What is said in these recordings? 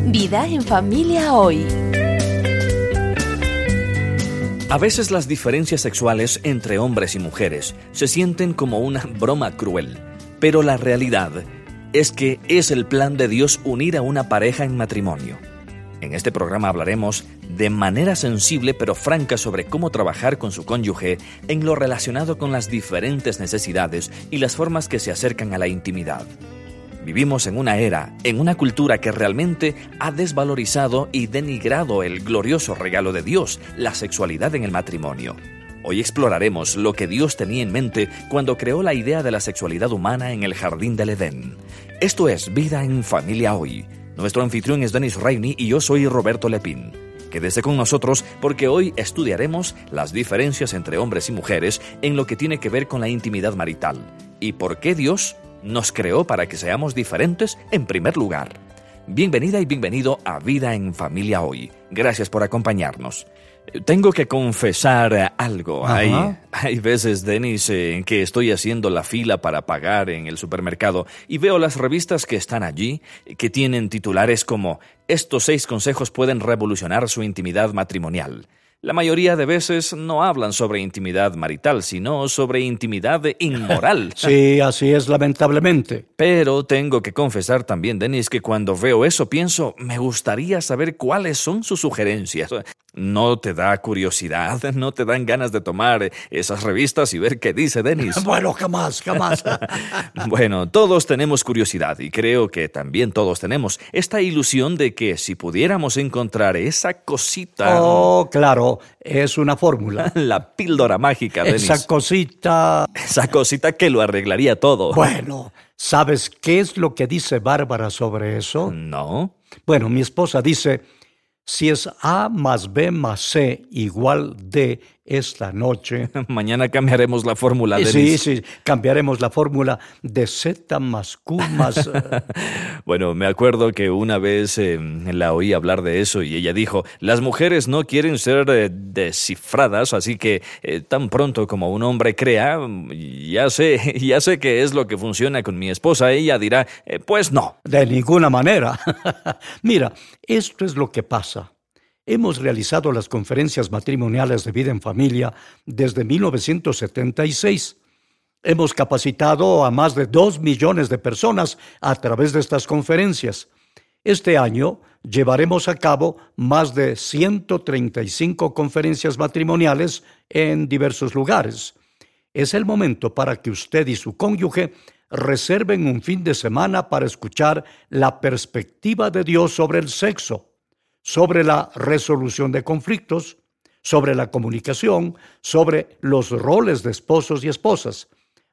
Vida en Familia Hoy. A veces las diferencias sexuales entre hombres y mujeres se sienten como una broma cruel, pero la realidad es que es el plan de Dios unir a una pareja en matrimonio. En este programa hablaremos de manera sensible pero franca sobre cómo trabajar con su cónyuge en lo relacionado con las diferentes necesidades y las formas que se acercan a la intimidad. Vivimos en una era, en una cultura que realmente ha desvalorizado y denigrado el glorioso regalo de Dios, la sexualidad en el matrimonio. Hoy exploraremos lo que Dios tenía en mente cuando creó la idea de la sexualidad humana en el Jardín del Edén. Esto es Vida en Familia Hoy. Nuestro anfitrión es Dennis Rainey y yo soy Roberto Lepín. Quédese con nosotros porque hoy estudiaremos las diferencias entre hombres y mujeres en lo que tiene que ver con la intimidad marital y por qué Dios nos creó para que seamos diferentes en primer lugar. Bienvenida y bienvenido a Vida en Familia Hoy. Gracias por acompañarnos. Tengo que confesar algo. Hay veces, Dennis, en que estoy haciendo la fila para pagar en el supermercado y veo las revistas que están allí, que tienen titulares como «Estos 6 consejos pueden revolucionar su intimidad matrimonial». La mayoría de veces no hablan sobre intimidad marital, sino sobre intimidad inmoral. Sí, así es, lamentablemente. Pero tengo que confesar también, Dennis, que cuando veo eso pienso, me gustaría saber cuáles son sus sugerencias. ¿No te da curiosidad? ¿No te dan ganas de tomar esas revistas y ver qué dice Dennis? Bueno, jamás. Bueno, todos tenemos curiosidad y creo que también todos tenemos esta ilusión de que si pudiéramos encontrar esa cosita... Oh, claro. Es una fórmula. La píldora mágica, Dennis. Esa cosita que lo arreglaría todo. Bueno, ¿sabes qué es lo que dice Bárbara sobre eso? No. Bueno, mi esposa dice, si es A más B más C igual D esta noche... Mañana cambiaremos la fórmula, Dennis. Sí, cambiaremos la fórmula de Z más Q más... Bueno, me acuerdo que una vez la oí hablar de eso y ella dijo, las mujeres no quieren ser descifradas, así que tan pronto como un hombre crea, ya sé qué es lo que funciona con mi esposa. Ella dirá, pues no. De ninguna manera. Mira, esto es lo que pasa. Hemos realizado las conferencias matrimoniales de vida en familia desde 1976. Hemos capacitado a más de 2 millones de personas a través de estas conferencias. Este año llevaremos a cabo más de 135 conferencias matrimoniales en diversos lugares. Es el momento para que usted y su cónyuge reserven un fin de semana para escuchar la perspectiva de Dios sobre el sexo, sobre la resolución de conflictos, sobre la comunicación, sobre los roles de esposos y esposas.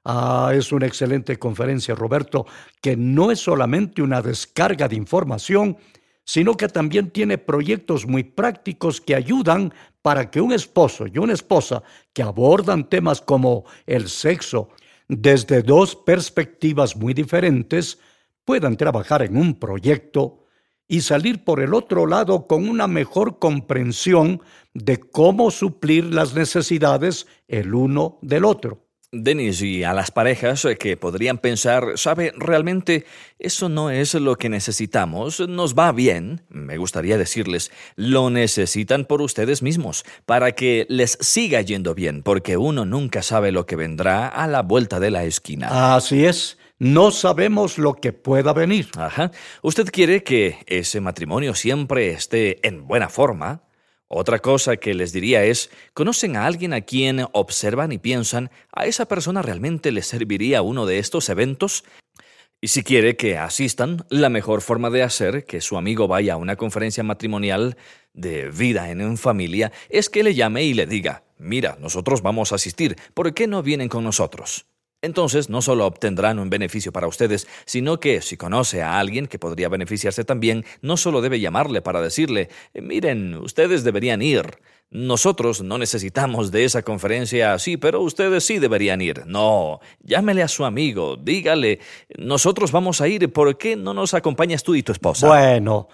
Es una excelente conferencia, Roberto, que no es solamente una descarga de información, sino que también tiene proyectos muy prácticos que ayudan para que un esposo y una esposa que abordan temas como el sexo desde 2 perspectivas muy diferentes puedan trabajar en un proyecto y salir por el otro lado con una mejor comprensión de cómo suplir las necesidades el uno del otro. Dennis, y a las parejas que podrían pensar, ¿sabe? Realmente eso no es lo que necesitamos, nos va bien. Me gustaría decirles, lo necesitan por ustedes mismos, para que les siga yendo bien, porque uno nunca sabe lo que vendrá a la vuelta de la esquina. Así es. No sabemos lo que pueda venir. ¿Usted quiere que ese matrimonio siempre esté en buena forma? Otra cosa que les diría es, ¿conocen a alguien a quien observan y piensan, a esa persona realmente le serviría uno de estos eventos? Y si quiere que asistan, la mejor forma de hacer que su amigo vaya a una conferencia matrimonial de vida en familia es que le llame y le diga, mira, nosotros vamos a asistir, ¿por qué no vienen con nosotros? Entonces, no solo obtendrán un beneficio para ustedes, sino que si conoce a alguien que podría beneficiarse también, no solo debe llamarle para decirle, miren, ustedes deberían ir. Nosotros no necesitamos de esa conferencia así, pero ustedes sí deberían ir. No, llámele a su amigo, dígale, nosotros vamos a ir, ¿por qué no nos acompañas tú y tu esposa? Bueno,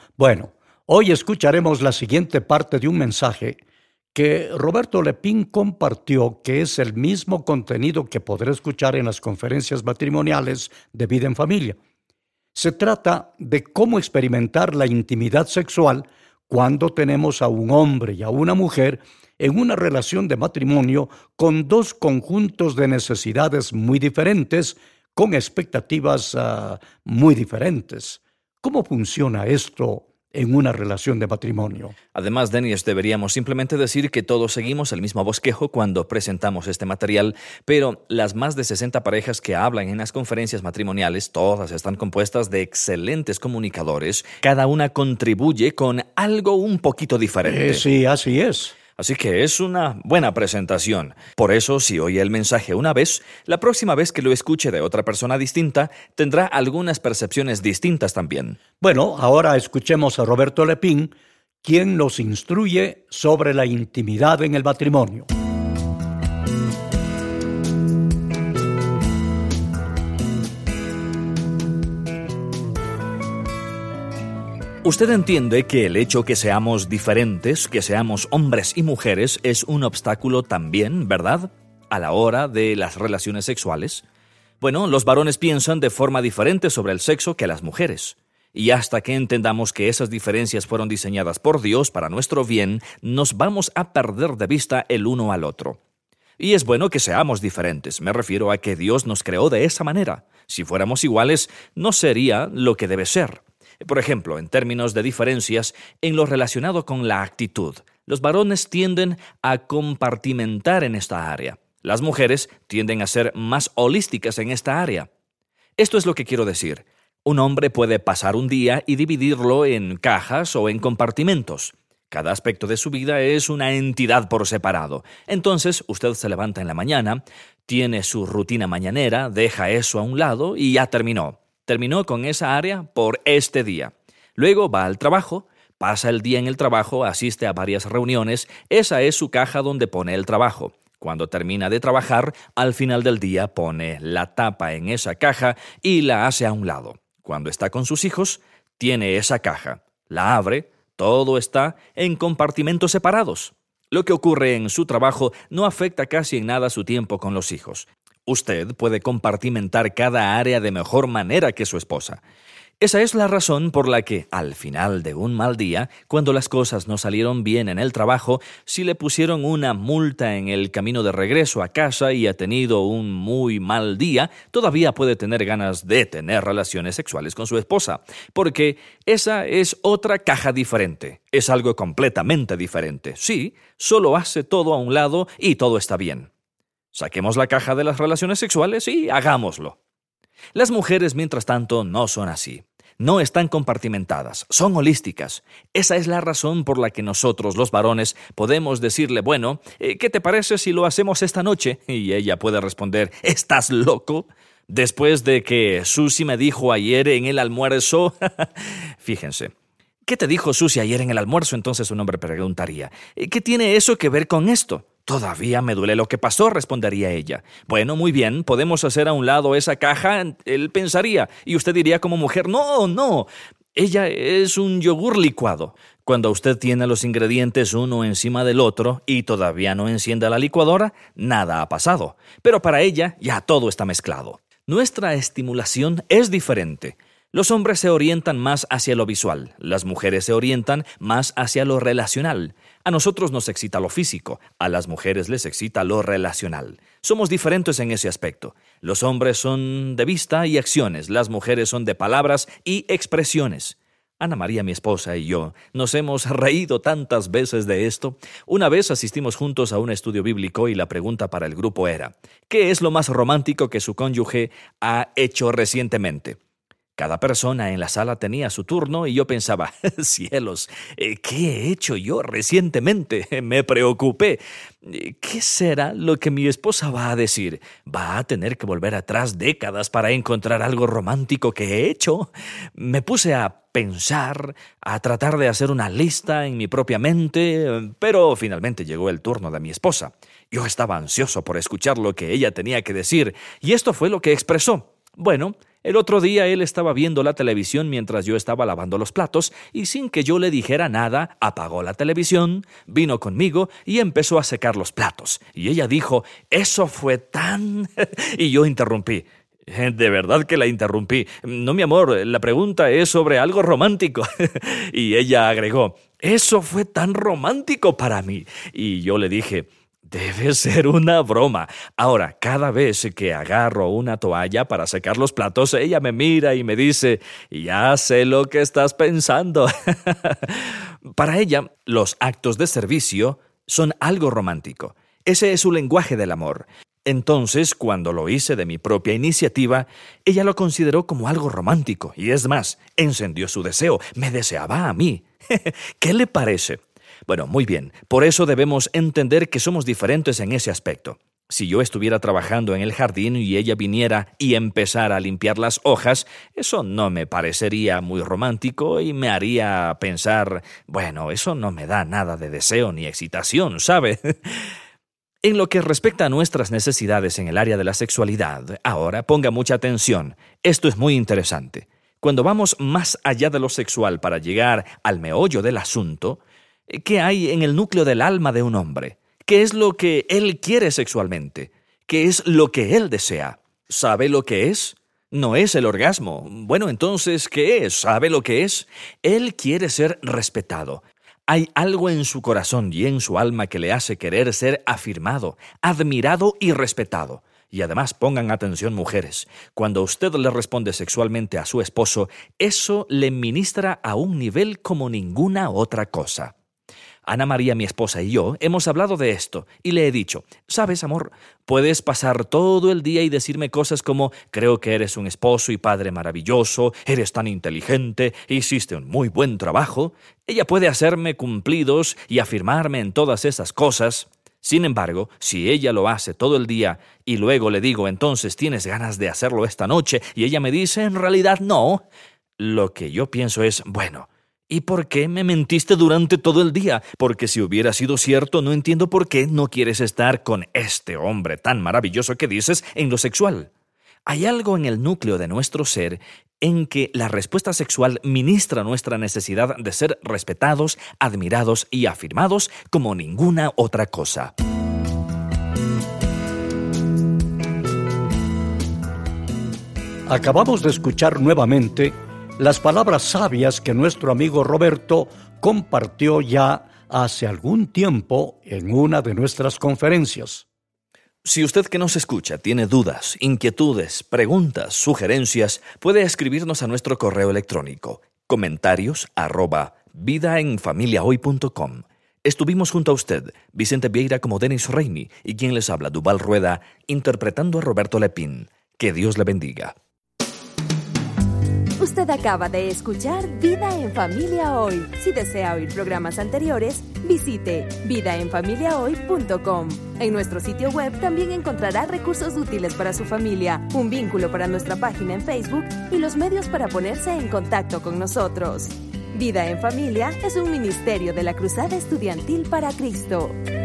hoy escucharemos la siguiente parte de un mensaje que Roberto Lepín compartió, que es el mismo contenido que podrá escuchar en las conferencias matrimoniales de vida en familia. Se trata de cómo experimentar la intimidad sexual cuando tenemos a un hombre y a una mujer en una relación de matrimonio con dos conjuntos de necesidades muy diferentes, con expectativas muy diferentes. ¿Cómo funciona esto en una relación de matrimonio? Además, Denis, deberíamos simplemente decir que todos seguimos el mismo bosquejo cuando presentamos este material, pero las más de 60 parejas que hablan en las conferencias matrimoniales, todas están compuestas de excelentes comunicadores. Cada una contribuye con algo un poquito diferente. Sí, así es. Así que es una buena presentación. Por eso, si oye el mensaje una vez, la próxima vez que lo escuche de otra persona distinta, tendrá algunas percepciones distintas también. Bueno, ahora escuchemos a Roberto Lepín, quien nos instruye sobre la intimidad en el matrimonio. Usted entiende que el hecho que seamos diferentes, que seamos hombres y mujeres, es un obstáculo también, ¿verdad?, a la hora de las relaciones sexuales. Bueno, los varones piensan de forma diferente sobre el sexo que las mujeres. Y hasta que entendamos que esas diferencias fueron diseñadas por Dios para nuestro bien, nos vamos a perder de vista el uno al otro. Y es bueno que seamos diferentes. Me refiero a que Dios nos creó de esa manera. Si fuéramos iguales, no sería lo que debe ser. Por ejemplo, en términos de diferencias, en lo relacionado con la actitud, los varones tienden a compartimentar en esta área. Las mujeres tienden a ser más holísticas en esta área. Esto es lo que quiero decir. Un hombre puede pasar un día y dividirlo en cajas o en compartimentos. Cada aspecto de su vida es una entidad por separado. Entonces, usted se levanta en la mañana, tiene su rutina mañanera, deja eso a un lado y ya terminó. Terminó con esa área por este día. Luego va al trabajo, pasa el día en el trabajo, asiste a varias reuniones. Esa es su caja donde pone el trabajo. Cuando termina de trabajar, al final del día pone la tapa en esa caja y la hace a un lado. Cuando está con sus hijos, tiene esa caja, la abre, todo está en compartimentos separados. Lo que ocurre en su trabajo no afecta casi en nada su tiempo con los hijos. Usted puede compartimentar cada área de mejor manera que su esposa. Esa es la razón por la que, al final de un mal día, cuando las cosas no salieron bien en el trabajo, si le pusieron una multa en el camino de regreso a casa y ha tenido un muy mal día, todavía puede tener ganas de tener relaciones sexuales con su esposa, porque esa es otra caja diferente. Es algo completamente diferente. Sí, solo hace todo a un lado y todo está bien. Saquemos la caja de las relaciones sexuales y hagámoslo. Las mujeres, mientras tanto, no son así. No están compartimentadas, son holísticas. Esa es la razón por la que nosotros, los varones, podemos decirle, bueno, ¿qué te parece si lo hacemos esta noche? Y ella puede responder, ¿estás loco? Después de que Susi me dijo ayer en el almuerzo, fíjense. ¿Qué te dijo Susi ayer en el almuerzo? Entonces un hombre preguntaría, ¿qué tiene eso que ver con esto? Todavía me duele lo que pasó, respondería ella. Bueno, muy bien, podemos hacer a un lado esa caja, él pensaría, y usted diría como mujer, no, ella es un yogur licuado. Cuando usted tiene los ingredientes uno encima del otro y todavía no enciende la licuadora, nada ha pasado. Pero para ella ya todo está mezclado. Nuestra estimulación es diferente. Los hombres se orientan más hacia lo visual, las mujeres se orientan más hacia lo relacional. A nosotros nos excita lo físico, a las mujeres les excita lo relacional. Somos diferentes en ese aspecto. Los hombres son de vista y acciones, las mujeres son de palabras y expresiones. Ana María, mi esposa, y yo nos hemos reído tantas veces de esto. Una vez asistimos juntos a un estudio bíblico y la pregunta para el grupo era, ¿qué es lo más romántico que su cónyuge ha hecho recientemente? Cada persona en la sala tenía su turno y yo pensaba, cielos, ¿qué he hecho yo recientemente? Me preocupé. ¿Qué será lo que mi esposa va a decir? ¿Va a tener que volver atrás décadas para encontrar algo romántico que he hecho? Me puse a pensar, a tratar de hacer una lista en mi propia mente, pero finalmente llegó el turno de mi esposa. Yo estaba ansioso por escuchar lo que ella tenía que decir y esto fue lo que expresó. Bueno, el otro día él estaba viendo la televisión mientras yo estaba lavando los platos y sin que yo le dijera nada, apagó la televisión, vino conmigo y empezó a secar los platos. Y ella dijo, eso fue tan... y yo interrumpí. De verdad que la interrumpí. No, mi amor, la pregunta es sobre algo romántico. Y ella agregó, eso fue tan romántico para mí. Y yo le dije, debe ser una broma. Ahora, cada vez que agarro una toalla para secar los platos, ella me mira y me dice, ya sé lo que estás pensando. Para ella, los actos de servicio son algo romántico. Ese es su lenguaje del amor. Entonces, cuando lo hice de mi propia iniciativa, ella lo consideró como algo romántico. Y es más, encendió su deseo. Me deseaba a mí. ¿Qué le parece? Bueno, muy bien. Por eso debemos entender que somos diferentes en ese aspecto. Si yo estuviera trabajando en el jardín y ella viniera y empezara a limpiar las hojas, eso no me parecería muy romántico y me haría pensar, bueno, eso no me da nada de deseo ni excitación, ¿sabe? En lo que respecta a nuestras necesidades en el área de la sexualidad, ahora ponga mucha atención. Esto es muy interesante. Cuando vamos más allá de lo sexual para llegar al meollo del asunto, ¿qué hay en el núcleo del alma de un hombre? ¿Qué es lo que él quiere sexualmente? ¿Qué es lo que él desea? ¿Sabe lo que es? No es el orgasmo. Bueno, entonces, ¿qué es? ¿Sabe lo que es? Él quiere ser respetado. Hay algo en su corazón y en su alma que le hace querer ser afirmado, admirado y respetado. Y además, pongan atención, mujeres, cuando usted le responde sexualmente a su esposo, eso le ministra a un nivel como ninguna otra cosa. Ana María, mi esposa, y yo hemos hablado de esto y le he dicho, ¿sabes, amor? Puedes pasar todo el día y decirme cosas como, creo que eres un esposo y padre maravilloso, eres tan inteligente, hiciste un muy buen trabajo. Ella puede hacerme cumplidos y afirmarme en todas esas cosas. Sin embargo, si ella lo hace todo el día y luego le digo, entonces, ¿tienes ganas de hacerlo esta noche? Y ella me dice, en realidad no. Lo que yo pienso es, bueno, ¿y por qué me mentiste durante todo el día? Porque si hubiera sido cierto, no entiendo por qué no quieres estar con este hombre tan maravilloso que dices en lo sexual. Hay algo en el núcleo de nuestro ser en que la respuesta sexual ministra nuestra necesidad de ser respetados, admirados y afirmados como ninguna otra cosa. Acabamos de escuchar nuevamente las palabras sabias que nuestro amigo Roberto compartió ya hace algún tiempo en una de nuestras conferencias. Si usted que nos escucha tiene dudas, inquietudes, preguntas, sugerencias, puede escribirnos a nuestro correo electrónico comentarios@vidaenfamiliahoy.com. Estuvimos junto a usted, Vicente Vieira como Denis Reini, y quien les habla, Duval Rueda, interpretando a Roberto Lepín. Que Dios le bendiga. Usted acaba de escuchar Vida en Familia Hoy. Si desea oír programas anteriores, visite vidaenfamiliahoy.com. En nuestro sitio web también encontrará recursos útiles para su familia, un vínculo para nuestra página en Facebook y los medios para ponerse en contacto con nosotros. Vida en Familia es un ministerio de la Cruzada Estudiantil para Cristo.